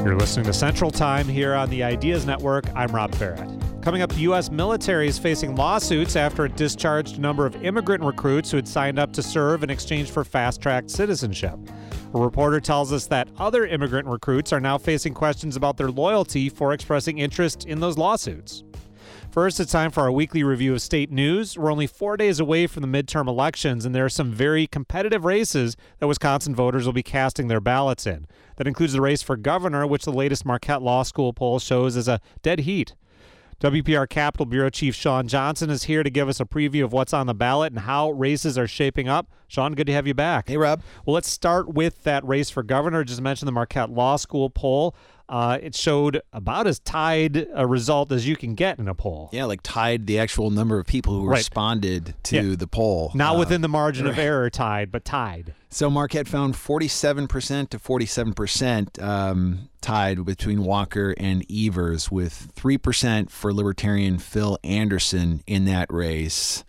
You're listening to Central Time here on the Ideas Network. I'm Rob Barrett. Coming up, the U.S. military is facing lawsuits after it discharged a number of immigrant recruits who had signed up to serve in exchange for fast-track citizenship. A reporter tells us that other immigrant recruits are now facing questions about their loyalty for expressing interest in those lawsuits. First, it's time for our weekly review of state news. We're only 4 days away from the midterm elections, and there are some very competitive races that Wisconsin voters will be casting their ballots in. That includes the race for governor, which the latest Marquette Law School poll shows as a dead heat. WPR Capitol Bureau Chief Sean Johnson is here to give us a preview of what's on the ballot and how races are shaping up. Sean, good to have you back. Hey, Rob. Well, let's start with that race for governor. Just mentioned the Marquette Law School poll. It showed about as tied a result as you can get in a poll. Yeah, like tied the actual number of people who responded to the poll. Not within the margin of error tied, but tied. So Marquette found 47% to 47% tied between Walker and Evers, with 3% for Libertarian Phil Anderson in that race.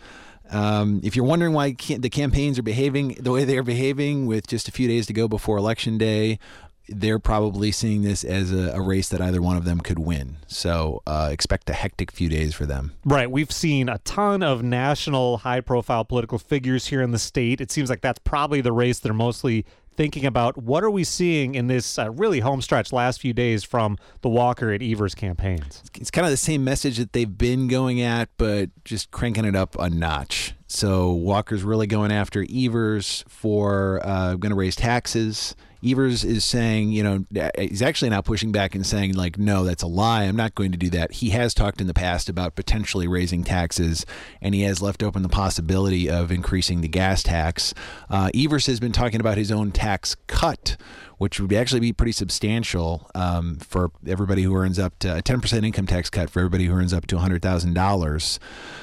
If you're wondering why the campaigns are behaving the way they are behaving with just a few days to go before Election Day, they're probably seeing this as a race that either one of them could win. So expect a hectic few days for them. Right. We've seen a ton of national high-profile political figures here in the state. It seems like that's probably the race they're mostly thinking about. What are we seeing in this really homestretch last few days from the Walker and Evers campaigns? It's kind of the same message that they've been going at, but just cranking it up a notch. So Walker's really going after Evers for going to raise taxes. Evers is saying, he's actually now pushing back and saying, like, no, that's a lie. I'm not going to do that. He has talked in the past about potentially raising taxes, and he has left open the possibility of increasing the gas tax. Evers has been talking about his own tax cut, which would actually be pretty substantial for everybody who earns up to a 10% income tax cut for everybody who earns up to $100,000.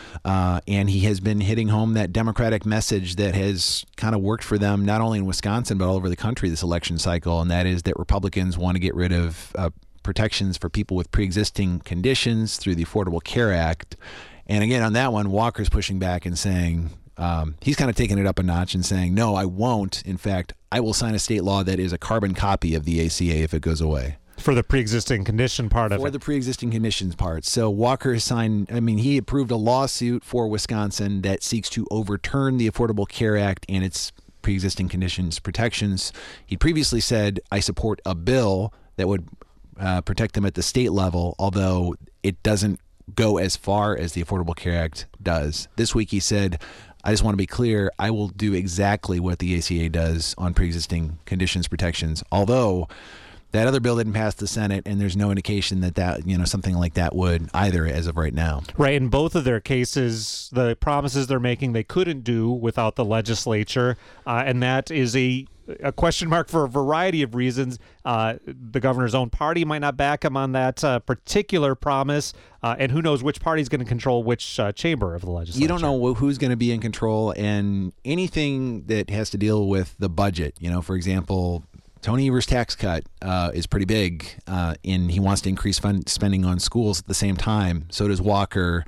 And he has been hitting home that Democratic message that has kind of worked for them, not only in Wisconsin, but all over the country this election cycle, and that is that Republicans want to get rid of protections for people with pre-existing conditions through the Affordable Care Act. And again, on that one, Walker's pushing back and saying, he's kind of taking it up a notch and saying, no, I won't. In fact, I will sign a state law that is a carbon copy of the ACA if it goes away. For the pre-existing condition part of it. For the pre-existing conditions part. So Walker has he approved a lawsuit for Wisconsin that seeks to overturn the Affordable Care Act and its pre-existing conditions protections. He previously said, I support a bill that would protect them at the state level, although it doesn't go as far as the Affordable Care Act does. This week he said, I just want to be clear, I will do exactly what the ACA does on pre-existing conditions protections, although that other bill didn't pass the Senate, and there's no indication that something like that would either as of right now. Right. In both of their cases, the promises they're making they couldn't do without the legislature, and that is a question mark for a variety of reasons. The governor's own party might not back him on that particular promise, and who knows which party is going to control which chamber of the legislature. You don't know who's going to be in control, and anything that has to deal with the budget. For example, Tony Evers' tax cut is pretty big, and he wants to increase spending on schools at the same time. So does Walker.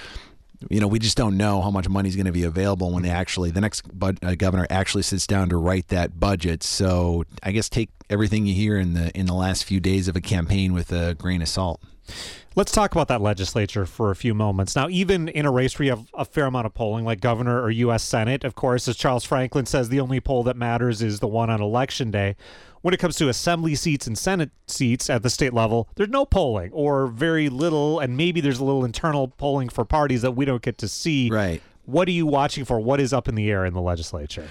We just don't know how much money is going to be available when the next governor actually sits down to write that budget. So I guess take everything you hear in the last few days of a campaign with a grain of salt. Let's talk about that legislature for a few moments. Now, even in a race where you have a fair amount of polling, like governor or U.S. Senate, of course, as Charles Franklin says, the only poll that matters is the one on Election Day. When it comes to assembly seats and Senate seats at the state level, there's no polling or very little, and maybe there's a little internal polling for parties that we don't get to see. Right. What are you watching for? What is up in the air in the legislature?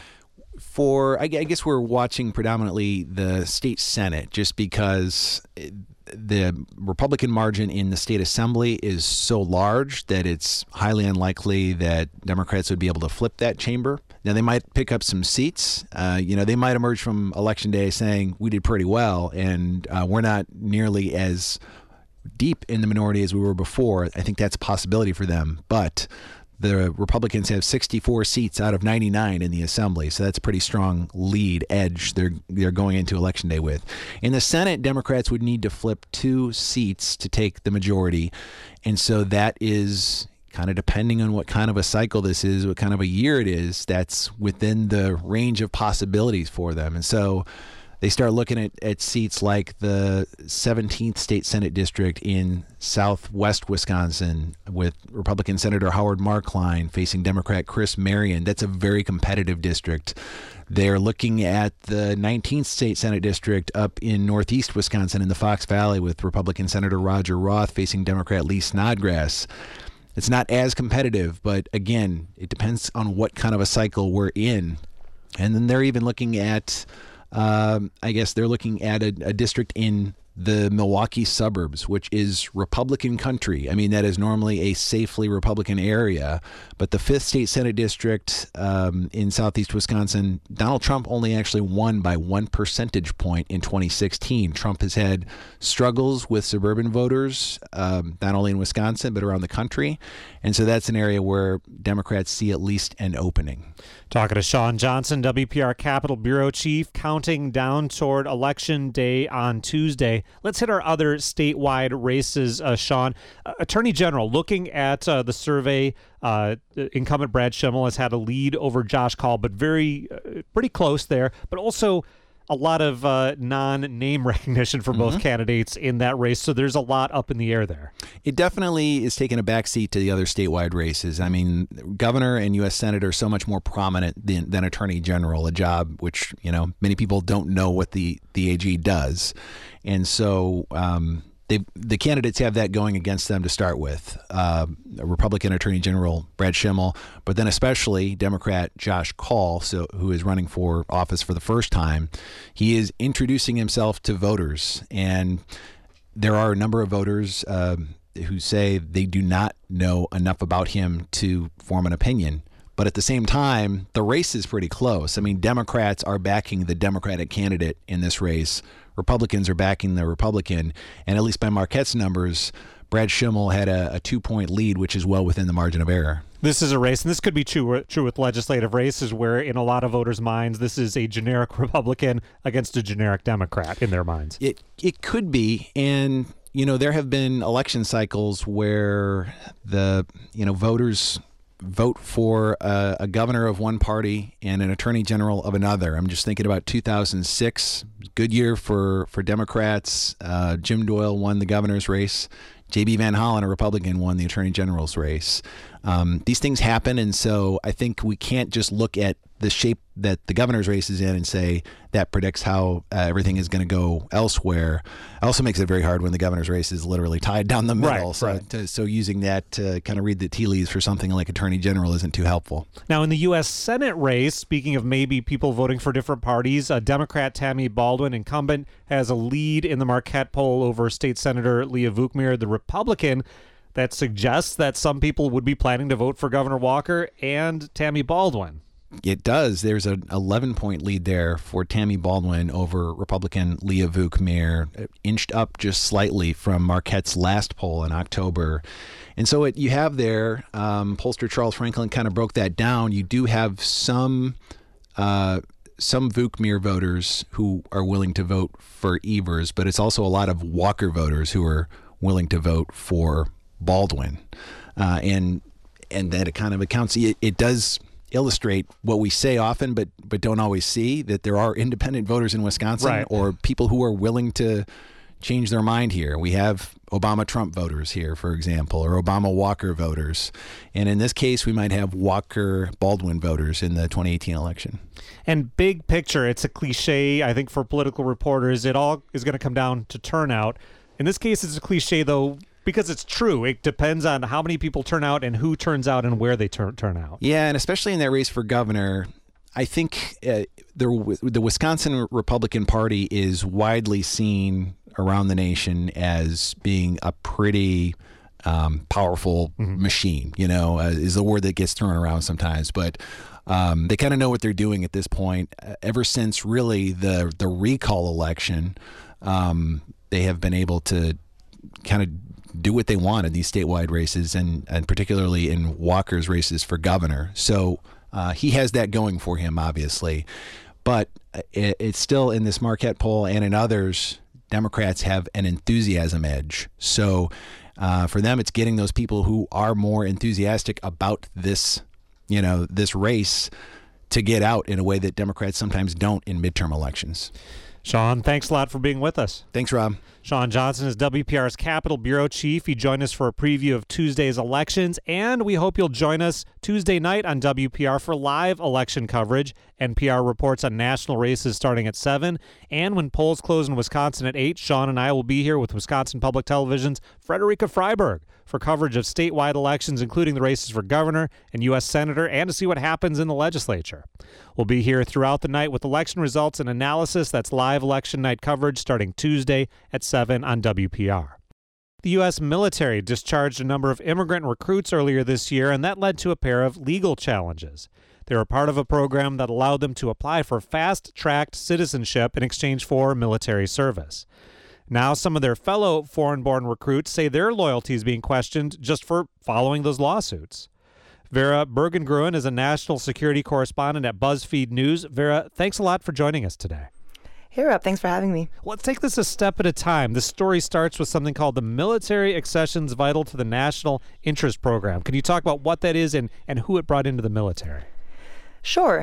I guess we're watching predominantly the state Senate, just because the Republican margin in the state assembly is so large that it's highly unlikely that Democrats would be able to flip that chamber. Now, they might pick up some seats. They might emerge from Election Day saying we did pretty well, and we're not nearly as deep in the minority as we were before. I think that's a possibility for them. But the Republicans have 64 seats out of 99 in the assembly, so that's a pretty strong lead edge they're going into Election Day with. In the Senate, Democrats would need to flip 2 seats to take the majority, and so that is kind of depending on what kind of a cycle this is, what kind of a year it is, that's within the range of possibilities for them. And so they start looking at seats like the 17th State Senate District in southwest Wisconsin with Republican Senator Howard Marklein facing Democrat Chris Marion. That's a very competitive district. They're looking at the 19th State Senate District up in northeast Wisconsin in the Fox Valley with Republican Senator Roger Roth facing Democrat Lee Snodgrass. It's not as competitive, but again, it depends on what kind of a cycle we're in. And then they're even looking at, they're looking at a district in the Milwaukee suburbs, which is Republican country. I mean, that is normally a safely Republican area. But the 5th State Senate District in southeast Wisconsin, Donald Trump only actually won by 1 percentage point in 2016. Trump has had struggles with suburban voters, not only in Wisconsin, but around the country. And so that's an area where Democrats see at least an opening. Talking to Sean Johnson, WPR Capitol Bureau Chief, counting down toward Election Day on Tuesday. Let's hit our other statewide races, Sean. Attorney General, looking at the survey, incumbent Brad Schimel has had a lead over Josh Kaul, but pretty close there, but also a lot of non-name recognition for both candidates in that race, so there's a lot up in the air there. It definitely is taking a backseat to the other statewide races. I mean, governor and U.S. senator are so much more prominent than attorney general, a job which, many people don't know what the AG does. And so the candidates have that going against them to start with. Republican Attorney General Brad Schimel, but then especially Democrat Josh Kaul, who is running for office for the first time. He is introducing himself to voters, and there are a number of voters who say they do not know enough about him to form an opinion. But at the same time, the race is pretty close. I mean, Democrats are backing the Democratic candidate in this race. Republicans are backing the Republican. And at least by Marquette's numbers, Brad Schimel had a 2-point lead, which is well within the margin of error. This is a race, and this could be true with legislative races, where in a lot of voters' minds, this is a generic Republican against a generic Democrat in their minds. It could be. And, there have been election cycles where the, voters vote for a governor of one party and an attorney general of another. I'm just thinking about 2006, good year for Democrats. Jim Doyle won the governor's race. J.B. Van Hollen, a Republican, won the attorney general's race. These things happen, and so I think we can't just look at the shape that the governor's race is in and say that predicts how everything is going to go elsewhere. It also makes it very hard when the governor's race is literally tied down the middle. So using that to kind of read the tea leaves for something like attorney general isn't too helpful. Now, in the U.S. Senate race, speaking of maybe people voting for different parties, Democrat Tammy Baldwin, incumbent, has a lead in the Marquette poll over State Senator Leah Vukmir, the Republican. That suggests that some people would be planning to vote for Governor Walker and Tammy Baldwin. It does. There's an 11-point lead there for Tammy Baldwin over Republican Leah Vukmir, inched up just slightly from Marquette's last poll in October. And so you have there, pollster Charles Franklin kind of broke that down. You do have some Vukmir voters who are willing to vote for Evers, but it's also a lot of Walker voters who are willing to vote for Baldwin. And that it kind of accounts, it does illustrate what we say often, but don't always see, that there are independent voters in Wisconsin, or people who are willing to change their mind here. We have Obama-Trump voters here, for example, or Obama-Walker voters. And in this case, we might have Walker-Baldwin voters in the 2018 election. And big picture, it's a cliche, I think, for political reporters. It all is going to come down to turnout. In this case, it's a cliche, though, because it's true. It depends on how many people turn out and who turns out and where they turn out. Yeah, and especially in that race for governor, I think the Wisconsin Republican Party is widely seen around the nation as being a pretty powerful machine, is the word that gets thrown around sometimes. But they kind of know what they're doing at this point. Ever since really the recall election, they have been able to kind of do what they want in these statewide races, and particularly in Walker's races for governor. So he has that going for him, obviously. But it's still, in this Marquette poll and in others, Democrats have an enthusiasm edge. So for them, it's getting those people who are more enthusiastic about this, this race to get out in a way that Democrats sometimes don't in midterm elections. Sean, thanks a lot for being with us. Thanks, Rob. Sean Johnson is WPR's Capitol Bureau Chief. He joined us for a preview of Tuesday's elections, and we hope you'll join us Tuesday night on WPR for live election coverage. NPR reports on national races starting at 7, and when polls close in Wisconsin at 8, Sean and I will be here with Wisconsin Public Television's Frederica Freiberg for coverage of statewide elections, including the races for governor and U.S. senator, and to see what happens in the legislature. We'll be here throughout the night with election results and analysis. That's live election night coverage starting Tuesday at 7 on WPR. The U.S. military discharged a number of immigrant recruits earlier this year, and that led to a pair of legal challenges. They were part of a program that allowed them to apply for fast-tracked citizenship in exchange for military service. Now, some of their fellow foreign-born recruits say their loyalty is being questioned just for following those lawsuits. Vera Bergengruen is a national security correspondent at BuzzFeed News. Vera, thanks a lot for joining us today. Hey, Rob. Thanks for having me. Let's take this a step at a time. The story starts with something called the Military Accessions Vital to the National Interest Program. Can you talk about what that is and who it brought into the military? Sure.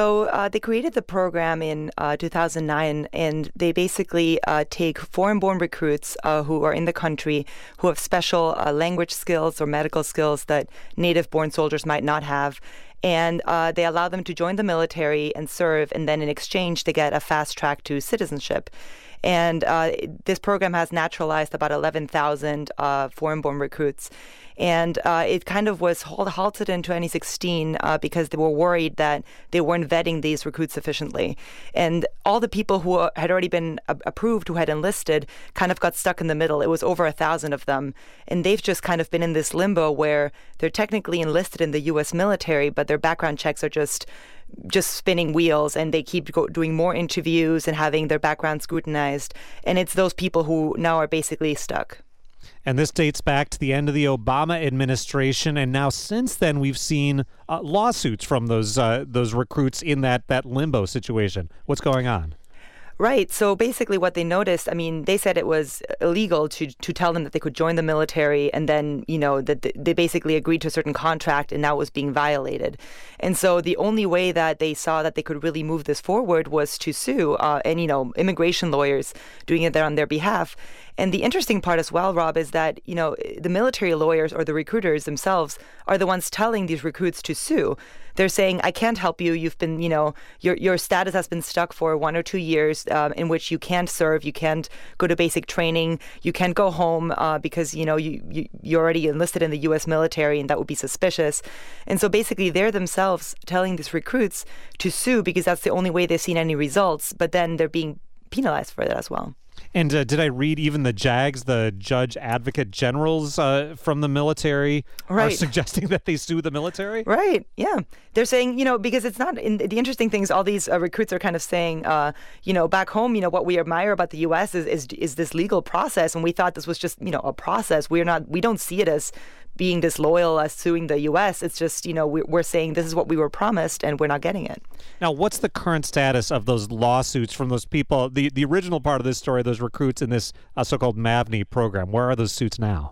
So they created the program in 2009, and they basically take foreign-born recruits who are in the country who have special language skills or medical skills that native-born soldiers might not have, and they allow them to join the military and serve, and then in exchange they get a fast track to citizenship. And this program has naturalized about 11,000 foreign-born recruits. And it kind of was halted in 2016 because they were worried that they weren't vetting these recruits sufficiently. And all the people who had already been approved, who had enlisted, kind of got stuck in the middle. It was over 1,000 of them. And they've just kind of been in this limbo where they're technically enlisted in the U.S. military, but their background checks are just spinning wheels, and they keep doing more interviews and having their background scrutinized. And it's those people who now are basically stuck. And this dates back to the end of the Obama administration, and now since then we've seen lawsuits from those recruits in that limbo situation. What's going on? Right. So basically what they noticed, I mean, they said it was illegal to tell them that they could join the military, and then, that they basically agreed to a certain contract, and now it was being violated. And so the only way that they saw that they could really move this forward was to sue and immigration lawyers doing it there on their behalf. And the interesting part as well, Rob, is that, the military lawyers or the recruiters themselves are the ones telling these recruits to sue. They're saying, I can't help you. You've been, your status has been stuck for 1 or 2 years in which you can't serve. You can't go to basic training. You can't go home because, you're already enlisted in the U.S. military, and that would be suspicious. And so basically they're themselves telling these recruits to sue because that's the only way they've seen any results. But then they're being penalized for that as well. And did I read even the JAGs, the Judge Advocate Generals from the military, are suggesting that they sue the military? Right. Yeah. They're saying, because it's not the interesting thing is all these recruits are kind of saying, back home, what we admire about the U.S. is this legal process. And we thought this was just, a process. We don't see it as being disloyal as suing the U.S. It's just, we're saying this is what we were promised and we're not getting it. Now, what's the current status of those lawsuits from those people, the original part of this story, those recruits in this so-called MAVNI program? Where are those suits now?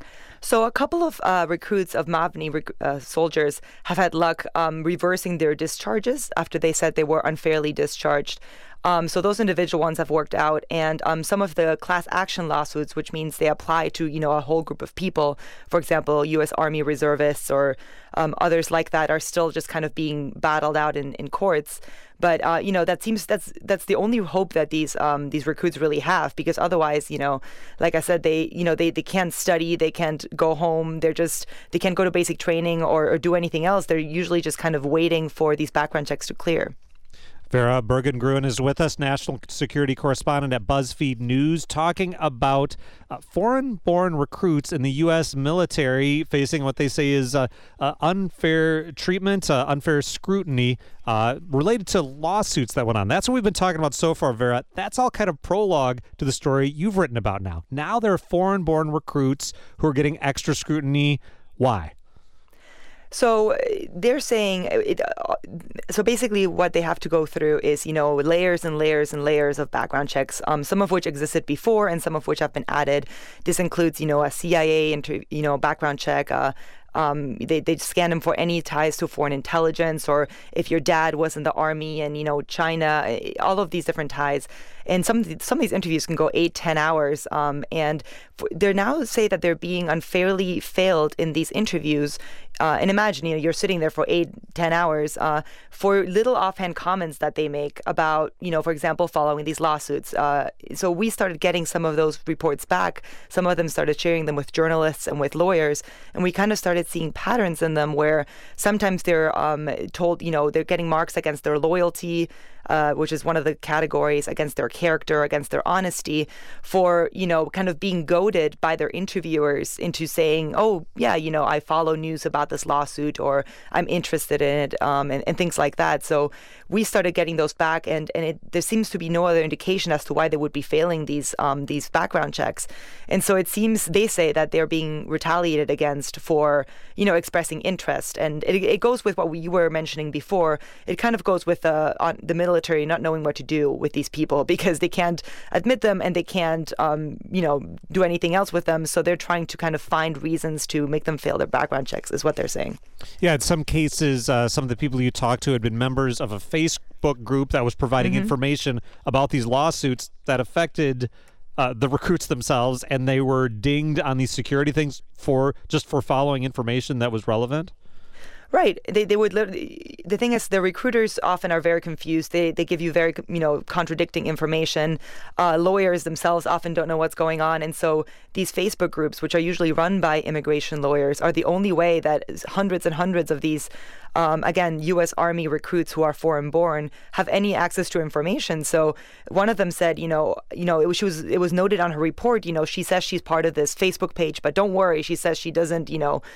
So a couple of recruits of MAVNI soldiers have had luck reversing their discharges after they said they were unfairly discharged. So those individual ones have worked out, and some of the class action lawsuits, which means they apply to a whole group of people, for example, U.S. Army reservists or others like that, are still just kind of being battled out in courts. But that's the only hope that these recruits really have, because otherwise, like I said, they can't study, they can't go home, they can't go to basic training or do anything else. They're usually just kind of waiting for these background checks to clear. Vera Bergengruen is with us, national security correspondent at BuzzFeed News, talking about foreign-born recruits in the U.S. military facing what they say is unfair treatment, unfair scrutiny related to lawsuits that went on. That's what we've been talking about so far, Vera. That's all kind of prologue to the story you've written about now. Now there are foreign-born recruits who are getting extra scrutiny. Why? So they're saying, so basically what they have to go through is, layers and layers and layers of background checks, some of which existed before and some of which have been added. This includes, a CIA, background check. They scan them for any ties to foreign intelligence, or if your dad was in the army and, China, all of these different ties. And some of these interviews can go 8-10 hours. And they now say that they're being unfairly failed in these interviews. And imagine, you're sitting there for 8-10 hours for little offhand comments that they make about, for example, following these lawsuits. So we started getting some of those reports back. Some of them started sharing them with journalists and with lawyers. And we kind of started seeing patterns in them where sometimes they're told, they're getting marks against their loyalty, which is one of the categories, against their character, against their honesty, for, kind of being goaded by their interviewers into saying, oh, yeah, I follow news about this lawsuit, or I'm interested in it, and things like that. So we started getting those back, and there seems to be no other indication as to why they would be failing these background checks. And so it seems, they say, that they're being retaliated against for, expressing interest. And it goes with what you were mentioning before. It kind of goes with the military not knowing what to do with these people because they can't admit them and they can't, do anything else with them. So they're trying to kind of find reasons to make them fail their background checks, is what they're saying. Yeah, in some cases, some of the people you talked to had been members of a Facebook group that was providing information about these lawsuits that affected the recruits themselves, and they were dinged on these security things for following information that was relevant. Right. They would. The thing is, the recruiters often are very confused. They give you very, contradicting information. Lawyers themselves often don't know what's going on. And so these Facebook groups, which are usually run by immigration lawyers, are the only way that hundreds and hundreds of these, again, U.S. Army recruits who are foreign-born have any access to information. So one of them said, it was noted on her report, she says she's part of this Facebook page, but don't worry, she says she doesn't,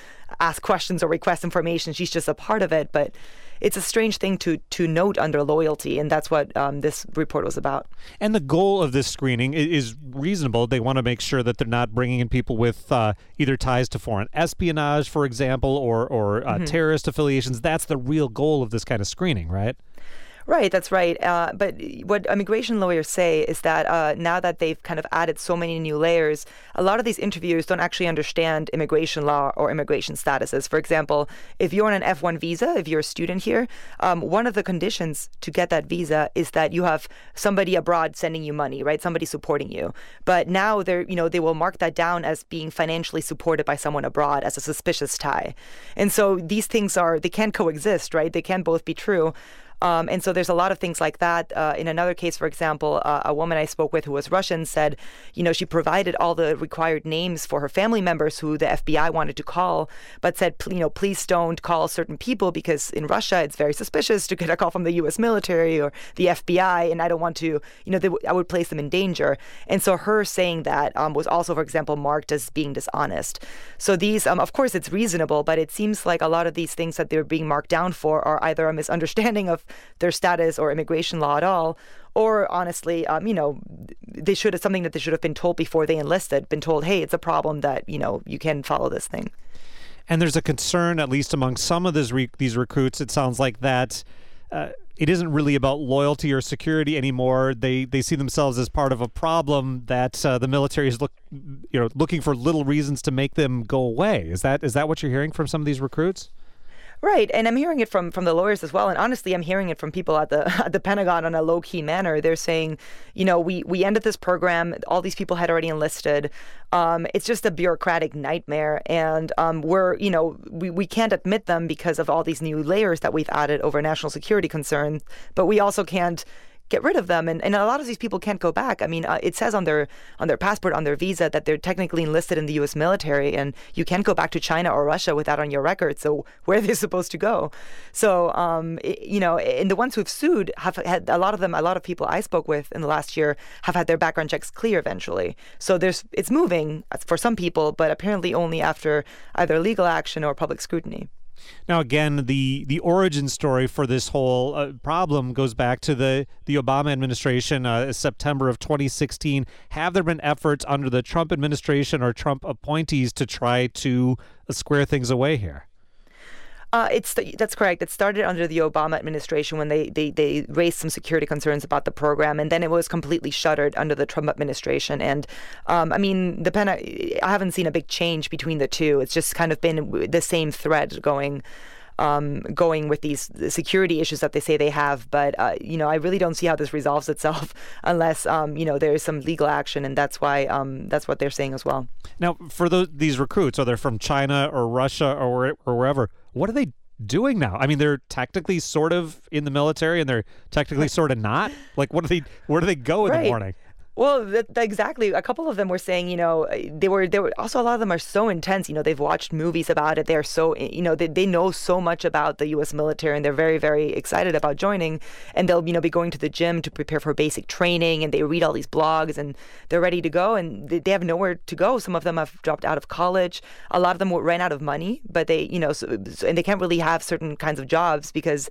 ask questions or request information. She's just a part of it. But it's a strange thing to note under loyalty, and that's what this report was about. And the goal of this screening is reasonable. They want to make sure that they're not bringing in people with either ties to foreign espionage, for example, or terrorist affiliations. That's the real goal of this kind of screening, right? Right, that's right. But what immigration lawyers say is that now that they've kind of added so many new layers, a lot of these interviewers don't actually understand immigration law or immigration statuses. For example, if you're on an F1 visa, if you're a student here, one of the conditions to get that visa is that you have somebody abroad sending you money, right? Somebody supporting you. But now they will mark that down as being financially supported by someone abroad as a suspicious tie. And so these things they can't coexist, right? They can't both be true. And so there's a lot of things like that. In another case, for example, a woman I spoke with who was Russian said, she provided all the required names for her family members who the FBI wanted to call, but said, please don't call certain people because in Russia it's very suspicious to get a call from the U.S. military or the FBI, and I don't want to, I would place them in danger. And so her saying that was also, for example, marked as being dishonest. So these, of course, it's reasonable, but it seems like a lot of these things that they're being marked down for are either a misunderstanding of their status or immigration law at all, or honestly, they should have something that they should have been told before they enlisted, been told, hey, it's a problem that, you can follow this thing. And there's a concern, at least among some of these recruits, it sounds like that it isn't really about loyalty or security anymore. They see themselves as part of a problem that the military is looking for little reasons to make them go away. Is that what you're hearing from some of these recruits? Right, and I'm hearing it from the lawyers as well, and honestly, I'm hearing it from people at the Pentagon on a low-key manner. They're saying, we ended this program, all these people had already enlisted. It's just a bureaucratic nightmare, and we can't admit them because of all these new layers that we've added over national security concerns, but we also can't get rid of them. And a lot of these people can't go back. I mean, it says on their passport, on their visa, that they're technically enlisted in the U.S. military, and you can't go back to China or Russia with that on your record. So where are they supposed to go? So, and the ones who've sued have had a lot of people I spoke with in the last year have had their background checks clear eventually. So it's moving for some people, but apparently only after either legal action or public scrutiny. Now, again, the origin story for this whole problem goes back to the Obama administration, September of 2016. Have there been efforts under the Trump administration or Trump appointees to try to square things away here? That's correct. It started under the Obama administration when they raised some security concerns about the program, and then it was completely shuttered under the Trump administration. And I haven't seen a big change between the two. It's just kind of been the same thread going. going with these security issues that they say they have. But, I really don't see how this resolves itself unless, there is some legal action. And that's why that's what they're saying as well. Now, for these recruits, are they from China or Russia or wherever, what are they doing now? I mean, they're technically sort of in the military and they're technically sort of not. Like, where do they go in the morning? Well, exactly. A couple of them were saying, they were also, a lot of them are so intense. They've watched movies about it. They're so, they know so much about the U.S. military, and they're very, very excited about joining. And they'll, be going to the gym to prepare for basic training, and they read all these blogs, and they're ready to go. And they have nowhere to go. Some of them have dropped out of college. A lot of them ran out of money, but they, and they can't really have certain kinds of jobs because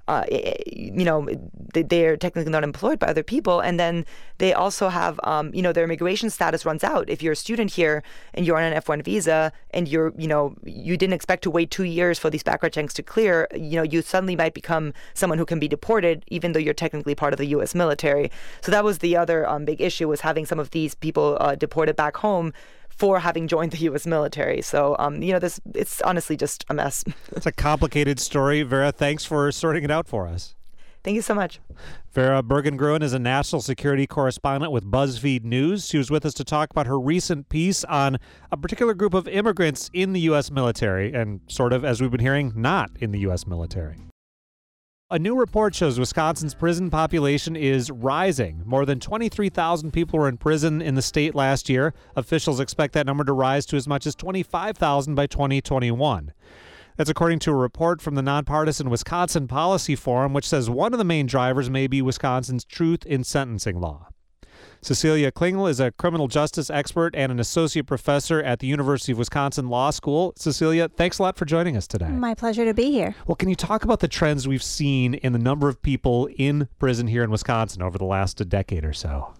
they're technically not employed by other people. And then they also have, their immigration status runs out. If you're a student here and you're on an F1 visa and you didn't expect to wait 2 years for these background checks to clear, you suddenly might become someone who can be deported, even though you're technically part of the U.S. military. So that was the other big issue, was having some of these people deported back home for having joined the U.S. military. So, it's honestly just a mess. It's a complicated story. Vera, thanks for sorting it out for us. Thank you so much. Vera Bergengruen is a national security correspondent with BuzzFeed News. She was with us to talk about her recent piece on a particular group of immigrants in the U.S. military and sort of, as we've been hearing, not in the U.S. military. A new report shows Wisconsin's prison population is rising. More than 23,000 people were in prison in the state last year. Officials expect that number to rise to as much as 25,000 by 2021. That's according to a report from the nonpartisan Wisconsin Policy Forum, which says one of the main drivers may be Wisconsin's truth in sentencing law. Cecilia Klingel is a criminal justice expert and an associate professor at the University of Wisconsin Law School. Cecilia, thanks a lot for joining us today. My pleasure to be here. Well, can you talk about the trends we've seen in the number of people in prison here in Wisconsin over the last decade or so?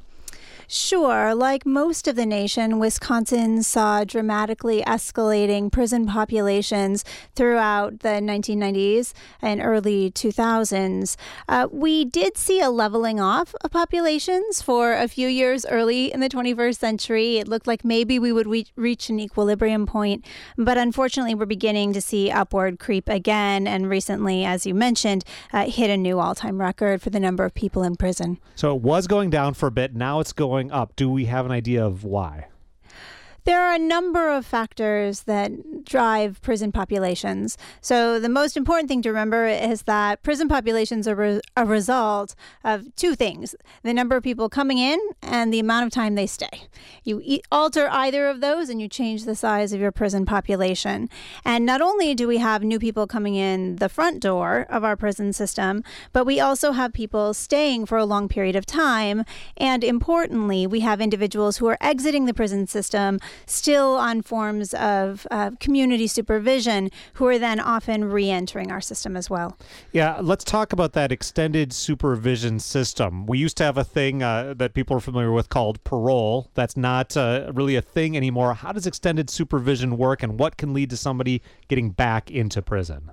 Sure. Like most of the nation, Wisconsin saw dramatically escalating prison populations throughout the 1990s and early 2000s. We did see a leveling off of populations for a few years early in the 21st century. It looked like maybe we would reach an equilibrium point, but unfortunately we're beginning to see upward creep again, and recently, as you mentioned, hit a new all-time record for the number of people in prison. So it was going down for a bit, now it's going up. Do we have an idea of why? There are a number of factors that drive prison populations. So the most important thing to remember is that prison populations are a result of two things: the number of people coming in and the amount of time they stay. You alter either of those and you change the size of your prison population. And not only do we have new people coming in the front door of our prison system, but we also have people staying for a long period of time. And importantly, we have individuals who are exiting the prison system still on forms of community supervision, who are then often re-entering our system as well. Yeah, let's talk about that extended supervision system. We used to have a thing that people are familiar with called parole. That's not really a thing anymore. How does extended supervision work, and what can lead to somebody getting back into prison?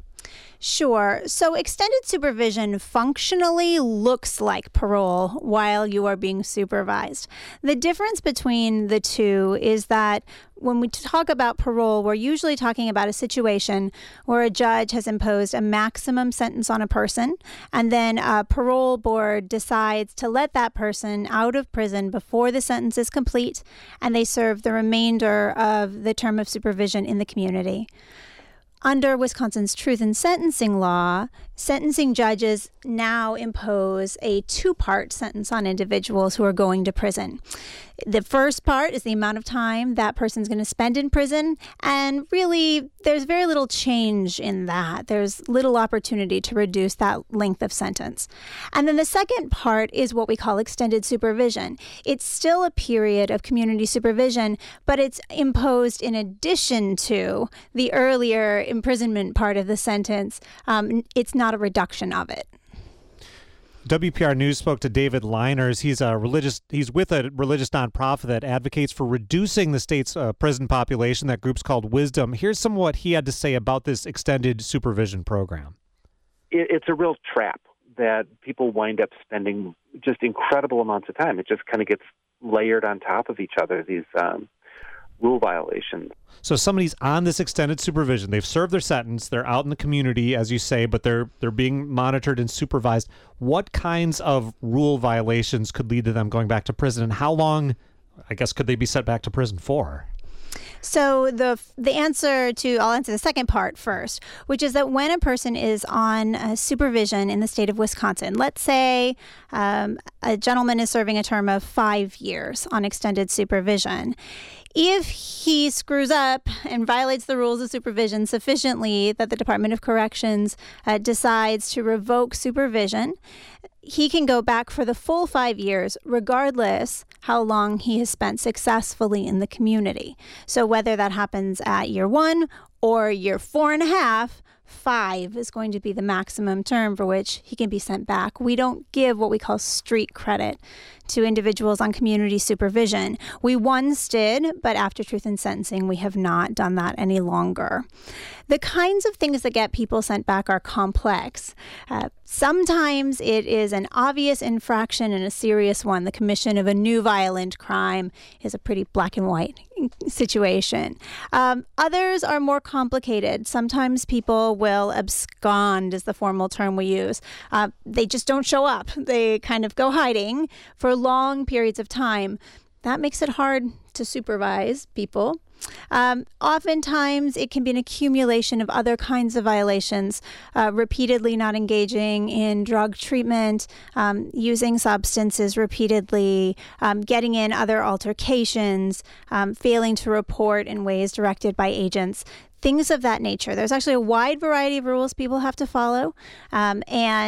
Sure. So extended supervision functionally looks like parole while you are being supervised. The difference between the two is that when we talk about parole, we're usually talking about a situation where a judge has imposed a maximum sentence on a person, and then a parole board decides to let that person out of prison before the sentence is complete, and they serve the remainder of the term of supervision in the community. Under Wisconsin's truth in sentencing law, sentencing judges now impose a two-part sentence on individuals who are going to prison. The first part is the amount of time that person's going to spend in prison, and really there's very little change in that. There's little opportunity to reduce that length of sentence. And then the second part is what we call extended supervision. It's still a period of community supervision, but it's imposed in addition to the earlier imprisonment part of the sentence. It's not a reduction of it. WPR News spoke to David Liners. He's with a religious nonprofit that advocates for reducing the state's prison population. That group's called Wisdom. Here's some of what he had to say about this extended supervision program. It's a real trap that people wind up spending just incredible amounts of time. It just kind of gets layered on top of each other, these rule violations. So somebody's on this extended supervision. They've served their sentence. They're out in the community, as you say, but they're being monitored and supervised. What kinds of rule violations could lead to them going back to prison, and how long, I guess, could they be sent back to prison for? So the answer to, I'll answer the second part first, which is that when a person is on supervision in the state of Wisconsin, let's say a gentleman is serving a term of 5 years on extended supervision. If he screws up and violates the rules of supervision sufficiently that the Department of Corrections decides to revoke supervision, he can go back for the full 5 years, regardless how long he has spent successfully in the community. So whether that happens at year 1 or year 4.5, 5 is going to be the maximum term for which he can be sent back. We don't give what we call street credit to individuals on community supervision. We once did, but after Truth in Sentencing, we have not done that any longer. The kinds of things that get people sent back are complex. Sometimes it is an obvious infraction and a serious one. The commission of a new violent crime is a pretty black and white situation. Others are more complicated. Sometimes people will abscond, is the formal term we use. They just don't show up. They kind of go hiding for long periods of time. That makes it hard to supervise people. Oftentimes, it can be an accumulation of other kinds of violations, repeatedly not engaging in drug treatment, using substances repeatedly, getting in other altercations, failing to report in ways directed by agents. Things of that nature. There's actually a wide variety of rules people have to follow, and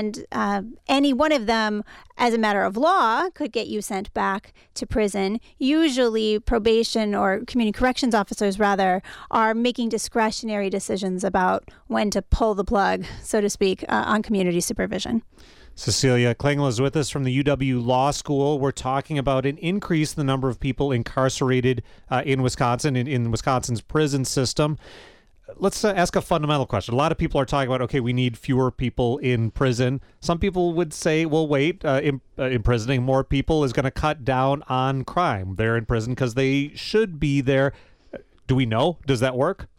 any one of them, as a matter of law, could get you sent back to prison. Usually probation or community corrections officers, rather, are making discretionary decisions about when to pull the plug, so to speak, on community supervision. Cecilia Klingel is with us from the UW Law School. We're talking about an increase in the number of people incarcerated in Wisconsin, in Wisconsin's prison system. Let's ask a fundamental question. A lot of people are talking about, okay, we need fewer people in prison. Some people would say, well, wait, imprisoning more people is going to cut down on crime. They're in prison because they should be there. Do we know? Does that work?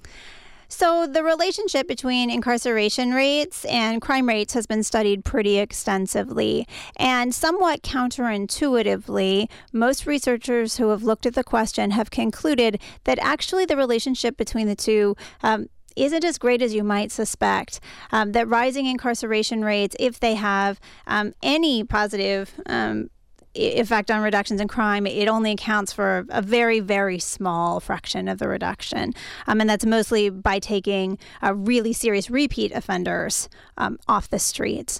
So the relationship between incarceration rates and crime rates has been studied pretty extensively. And somewhat counterintuitively, most researchers who have looked at the question have concluded that actually the relationship between the two isn't as great as you might suspect. That rising incarceration rates, if they have any positive effect on reductions in crime, it only accounts for a very, very small fraction of the reduction. And that's mostly by taking really serious repeat offenders off the streets.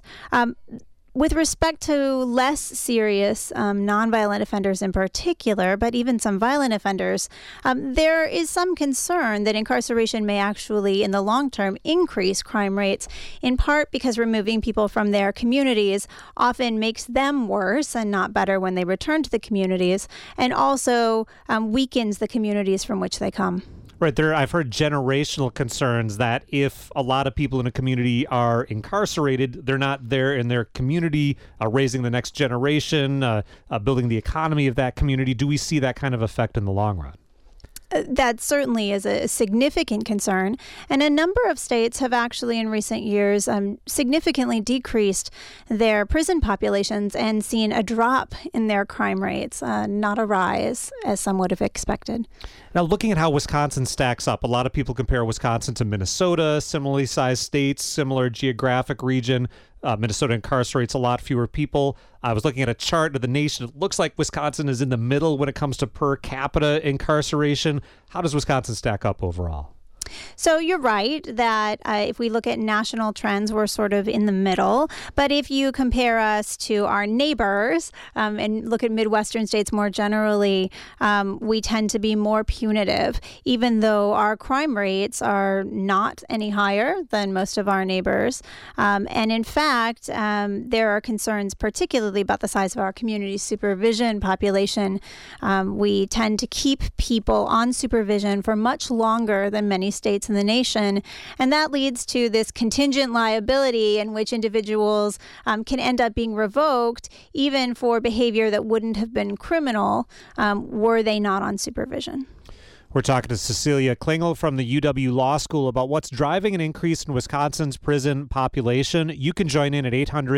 With respect to less serious nonviolent offenders in particular, but even some violent offenders, there is some concern that incarceration may actually, in the long term, increase crime rates, in part because removing people from their communities often makes them worse and not better when they return to the communities, and also weakens the communities from which they come. Right there, I've heard generational concerns that if a lot of people in a community are incarcerated, they're not there in their community, raising the next generation, building the economy of that community. Do we see that kind of effect in the long run? That certainly is a significant concern. And a number of states have actually in recent years significantly decreased their prison populations and seen a drop in their crime rates, not a rise, as some would have expected. Now, looking at how Wisconsin stacks up, a lot of people compare Wisconsin to Minnesota, similarly sized states, similar geographic region. Minnesota incarcerates a lot fewer people. I was looking at a chart of the nation. It looks like Wisconsin is in the middle when it comes to per capita incarceration. How does Wisconsin stack up overall? So you're right that if we look at national trends, we're sort of in the middle. But if you compare us to our neighbors and look at Midwestern states more generally, we tend to be more punitive, even though our crime rates are not any higher than most of our neighbors. And in fact, there are concerns particularly about the size of our community supervision population. We tend to keep people on supervision for much longer than many states in the nation, and that leads to this contingent liability in which individuals can end up being revoked even for behavior that wouldn't have been criminal were they not on supervision. We're talking to Cecilia Klingel from the UW Law School about what's driving an increase in Wisconsin's prison population. You can join in at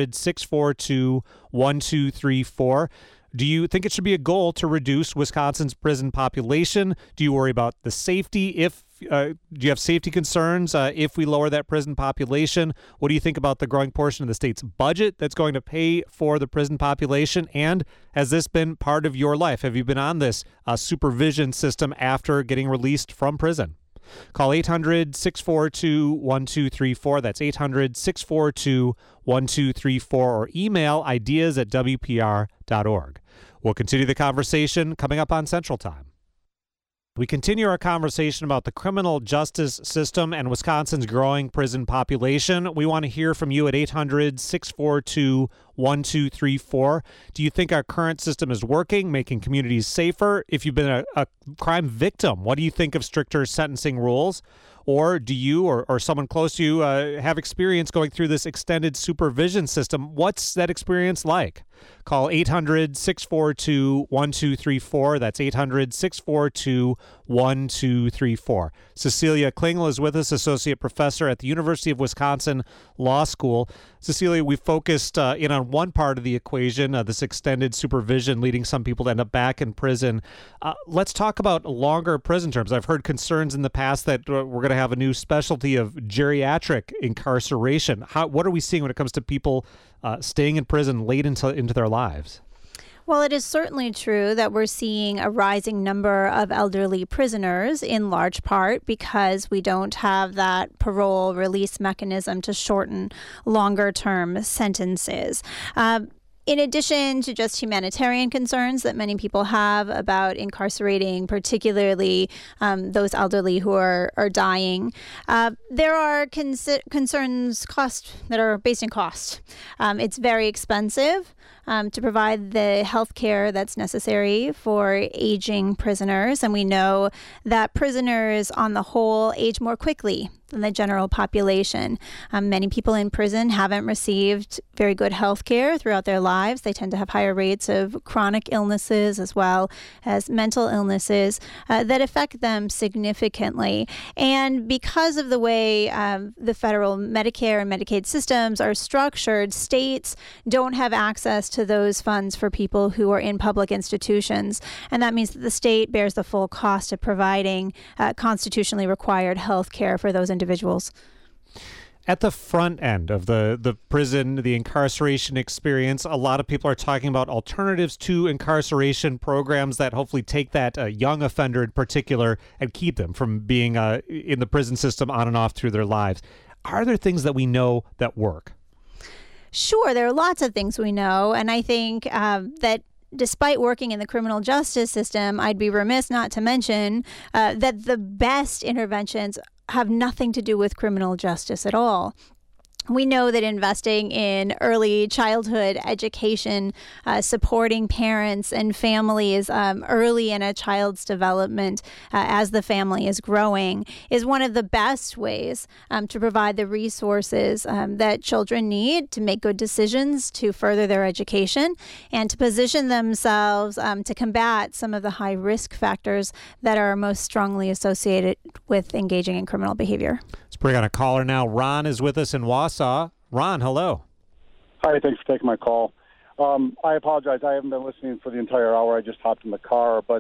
800-642-1234. Do you think it should be a goal to reduce Wisconsin's prison population? Do you worry about the safety? Do you have safety concerns if we lower that prison population? What do you think about the growing portion of the state's budget that's going to pay for the prison population? And has this been part of your life? Have you been on this supervision system after getting released from prison? Call 800-642-1234. That's 800-642-1234, or email ideas@wpr.org. We'll continue the conversation coming up on Central Time. We continue our conversation about the criminal justice system and Wisconsin's growing prison population. We want to hear from you at 800-642-1234. Do you think our current system is working, making communities safer? If you've been a crime victim, what do you think of stricter sentencing rules? Or do you or someone close to you have experience going through this extended supervision system? What's that experience like? Call 800-642-1234. That's 800-642-1234. Cecilia Klingel is with us, associate professor at the University of Wisconsin Law School. Cecilia, we focused in on one part of the equation, this extended supervision leading some people to end up back in prison. Let's talk about longer prison terms. I've heard concerns in the past that we're going to have a new specialty of geriatric incarceration. What are we seeing when it comes to people staying in prison late into their lives? Well, it is certainly true that we're seeing a rising number of elderly prisoners, in large part because we don't have that parole release mechanism to shorten longer-term sentences. In addition to just humanitarian concerns that many people have about incarcerating, particularly those elderly who are dying, there are concerns that are based in cost. It's very expensive to provide the health care that's necessary for aging prisoners. And we know that prisoners on the whole age more quickly than the general population. Many people in prison haven't received very good health care throughout their lives. They tend to have higher rates of chronic illnesses as well as mental illnesses that affect them significantly. And because of the way the federal Medicare and Medicaid systems are structured, states don't have access to those funds for people who are in public institutions. And that means that the state bears the full cost of providing constitutionally required health care for those individuals. At the front end of the prison, the incarceration experience, a lot of people are talking about alternatives to incarceration programs that hopefully take that young offender in particular and keep them from being in the prison system on and off through their lives. Are there things that we know that work? Sure, there are lots of things we know, and I think that despite working in the criminal justice system, I'd be remiss not to mention that the best interventions have nothing to do with criminal justice at all. We know that investing in early childhood education, supporting parents and families early in a child's development as the family is growing is one of the best ways to provide the resources that children need to make good decisions to further their education and to position themselves to combat some of the high risk factors that are most strongly associated with engaging in criminal behavior. Let's bring on a caller now. Ron is with us in Wausau. Ron, hello. Hi, thanks for taking my call. I apologize. I haven't been listening for the entire hour. I just hopped in the car. But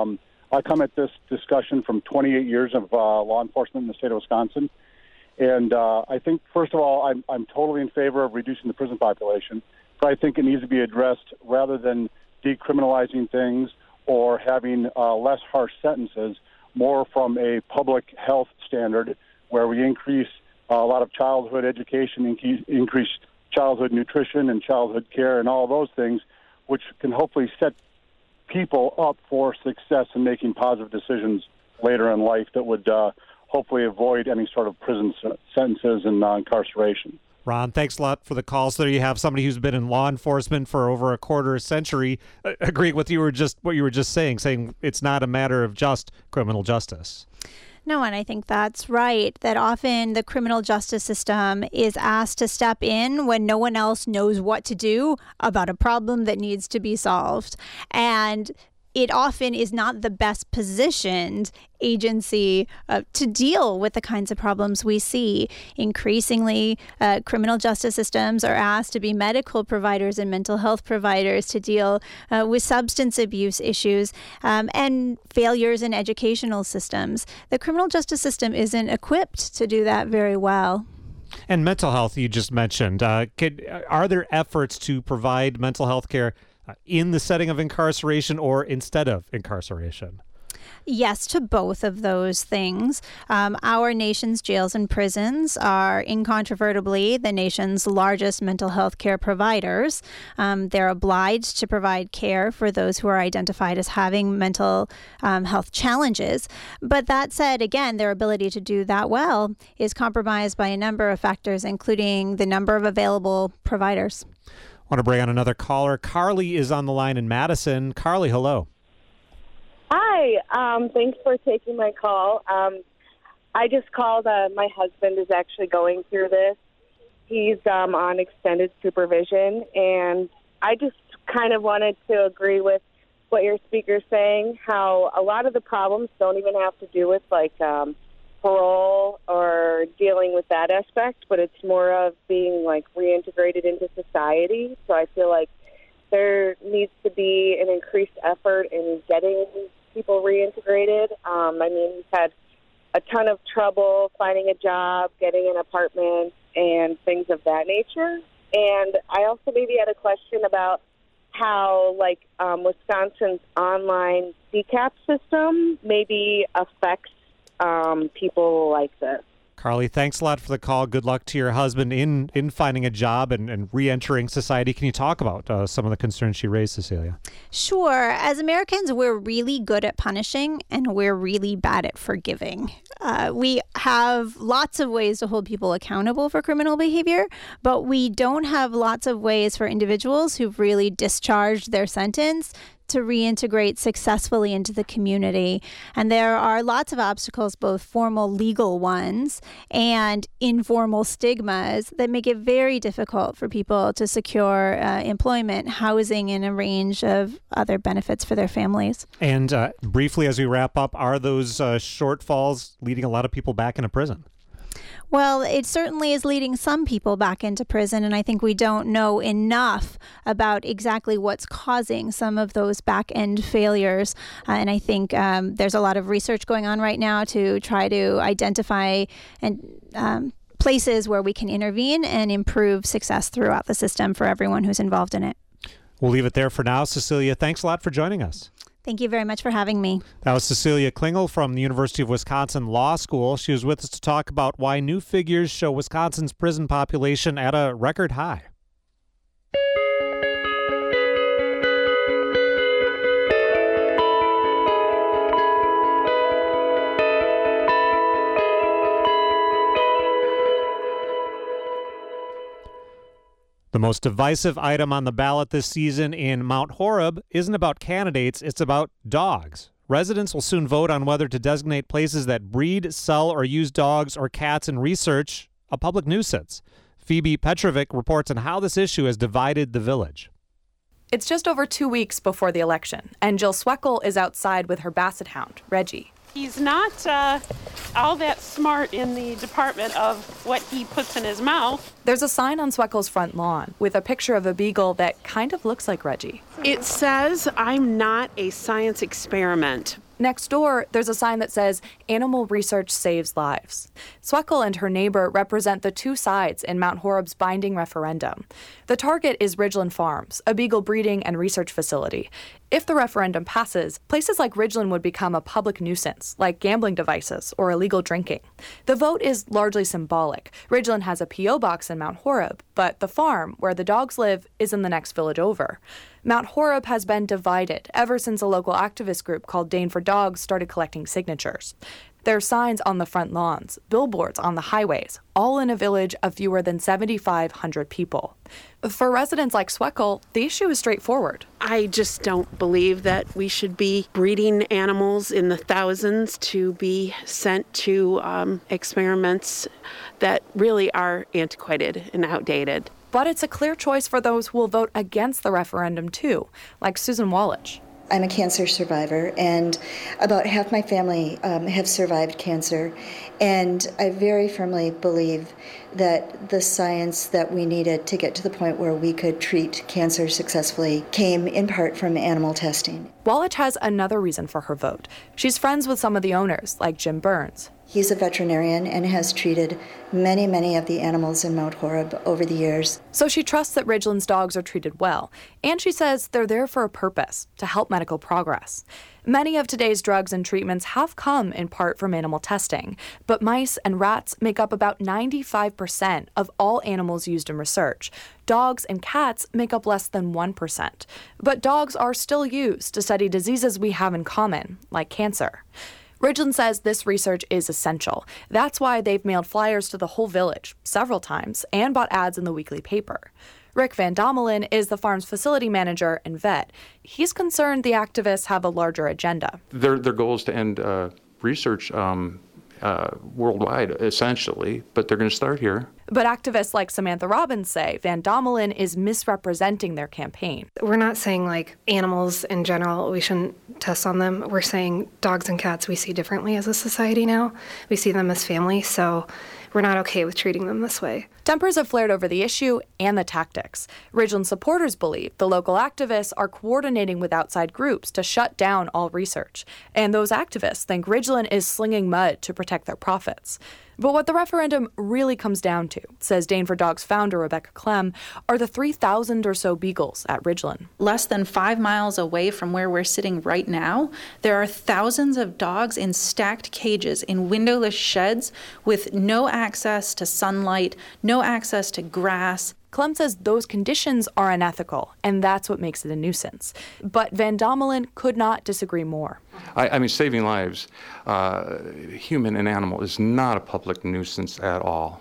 I come at this discussion from 28 years of law enforcement in the state of Wisconsin. And I think, first of all, I'm totally in favor of reducing the prison population. But I think it needs to be addressed rather than decriminalizing things or having less harsh sentences, more from a public health standard where we increase a lot of childhood education, increase childhood nutrition and childhood care and all those things, which can hopefully set people up for success in making positive decisions later in life that would hopefully avoid any sort of prison sentences and incarceration. Ron, thanks a lot for the call. So there you have somebody who's been in law enforcement for over a quarter century, agreeing with what you were just saying it's not a matter of just criminal justice. No, and I think that's right, that often the criminal justice system is asked to step in when no one else knows what to do about a problem that needs to be solved. And it often is not the best positioned agency to deal with the kinds of problems we see. Increasingly, criminal justice systems are asked to be medical providers and mental health providers to deal with substance abuse issues and failures in educational systems. The criminal justice system isn't equipped to do that very well. And mental health, you just mentioned. Are there efforts to provide mental health care in the setting of incarceration or instead of incarceration? Yes to both of those things. Our nation's jails and prisons are incontrovertibly the nation's largest mental health care providers. They're obliged to provide care for those who are identified as having mental health challenges. But that said, again, their ability to do that well is compromised by a number of factors, including the number of available providers. I want to bring on another caller. Carly is on the line in Madison. Carly, hello. Hi, thanks for taking my call. I just called. My husband is actually going through this. He's on extended supervision, and I just kind of wanted to agree with what your speaker's saying, how a lot of the problems don't even have to do with, like, parole or dealing with that aspect, but it's more of being, like, reintegrated into society. So I feel like there needs to be an increased effort in getting people reintegrated. I mean, he's had a ton of trouble finding a job, getting an apartment, and things of that nature. And I also maybe had a question about how, like, Wisconsin's online CCAP system maybe affects people like this. Carly, thanks a lot for the call. Good luck to your husband in finding a job and re-entering society. Can you talk about some of the concerns she raised, Cecilia? Sure. As Americans, we're really good at punishing and we're really bad at forgiving. We have lots of ways to hold people accountable for criminal behavior, but we don't have lots of ways for individuals who've really discharged their sentence to reintegrate successfully into the community. And there are lots of obstacles, both formal legal ones and informal stigmas, that make it very difficult for people to secure employment, housing, and a range of other benefits for their families. And briefly, as we wrap up, are those shortfalls leading a lot of people back into prison? Well, it certainly is leading some people back into prison, and I think we don't know enough about exactly what's causing some of those back-end failures. And I think there's a lot of research going on right now to try to identify and places where we can intervene and improve success throughout the system for everyone who's involved in it. We'll leave it there for now. Cecilia, thanks a lot for joining us. Thank you very much for having me. That was Cecilia Klingel from the University of Wisconsin Law School. She was with us to talk about why new figures show Wisconsin's prison population at a record high. The most divisive item on the ballot this season in Mount Horeb isn't about candidates, it's about dogs. Residents will soon vote on whether to designate places that breed, sell, or use dogs or cats in research a public nuisance. Phoebe Petrovic reports on how this issue has divided the village. It's just over 2 weeks before the election, and Jill Sweckel is outside with her basset hound, Reggie. He's not all that smart in the department of what he puts in his mouth. There's a sign on Sweckel's front lawn with a picture of a beagle that kind of looks like Reggie. It says, "I'm not a science experiment." Next door, there's a sign that says, "Animal research saves lives." Sweckel and her neighbor represent the two sides in Mount Horeb's binding referendum. The target is Ridgeland Farms, a beagle breeding and research facility. If the referendum passes, places like Ridgeland would become a public nuisance, like gambling devices or illegal drinking. The vote is largely symbolic. Ridgeland has a P.O. box in Mount Horeb, but the farm, where the dogs live, is in the next village over. Mount Horeb has been divided ever since a local activist group called Dane for Dogs started collecting signatures. There are signs on the front lawns, billboards on the highways, all in a village of fewer than 7,500 people. For residents like Sweckel, the issue is straightforward. I just don't believe that we should be breeding animals in the thousands to be sent to experiments that really are antiquated and outdated. But it's a clear choice for those who will vote against the referendum, too, like Susan Wallach. I'm a cancer survivor, and about half my family have survived cancer. And I very firmly believe that the science that we needed to get to the point where we could treat cancer successfully came in part from animal testing. Wallach has another reason for her vote. She's friends with some of the owners, like Jim Burns. He's a veterinarian and has treated many of the animals in Mount Horeb over the years. So she trusts that Ridgeland's dogs are treated well, and she says they're there for a purpose, to help medical progress. Many of today's drugs and treatments have come in part from animal testing, but mice and rats make up about 95% of all animals used in research. Dogs and cats make up less than 1%. But dogs are still used to study diseases we have in common, like cancer. Ridgeland says this research is essential. That's why they've mailed flyers to the whole village several times and bought ads in the weekly paper. Rick Van Dommelen is the farm's facility manager and vet. He's concerned the activists have a larger agenda. Their goal is to end research worldwide, essentially, but they're going to start here. But activists like Samantha Robbins say Van Dommelen is misrepresenting their campaign. We're not saying, like, animals in general, we shouldn't test on them. We're saying dogs and cats we see differently as a society now. We see them as family, so we're not okay with treating them this way. Tempers have flared over the issue and the tactics. Ridgeland supporters believe the local activists are coordinating with outside groups to shut down all research. And those activists think Ridgeland is slinging mud to protect their profits. But what the referendum really comes down to, says Dane for Dogs founder Rebecca Clem, are the 3,000 or so beagles at Ridgeland. Less than 5 miles away from where we're sitting right now, there are thousands of dogs in stacked cages in windowless sheds with no access to sunlight, no access to grass. Clem says those conditions are unethical, and that's what makes it a nuisance. But Van Dommelen could not disagree more. I mean, saving lives, human and animal, is not a public nuisance at all.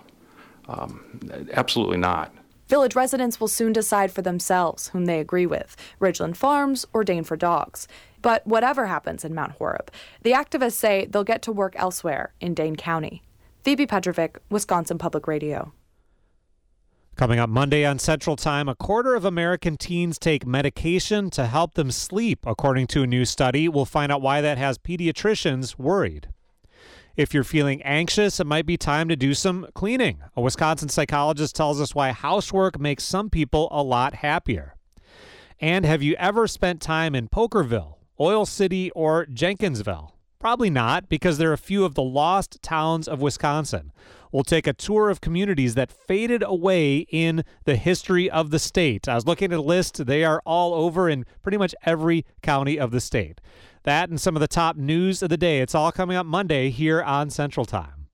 Absolutely not. Village residents will soon decide for themselves whom they agree with, Ridgeland Farms or Dane for Dogs. But whatever happens in Mount Horeb, the activists say they'll get to work elsewhere in Dane County. Phoebe Petrovic, Wisconsin Public Radio. Coming up Monday on Central Time, 1/4 of American teens take medication to help them sleep, according to a new study. We'll find out why that has pediatricians worried. If you're feeling anxious, it might be time to do some cleaning. A Wisconsin psychologist tells us why housework makes some people a lot happier. And have you ever spent time in Pokerville, Oil City, or Jenkinsville? Probably not, because they're a few of the lost towns of Wisconsin. We'll take a tour of communities that faded away in the history of the state. I was looking at a list. They are all over in pretty much every county of the state. That and some of the top news of the day. It's all coming up Monday here on Central Time.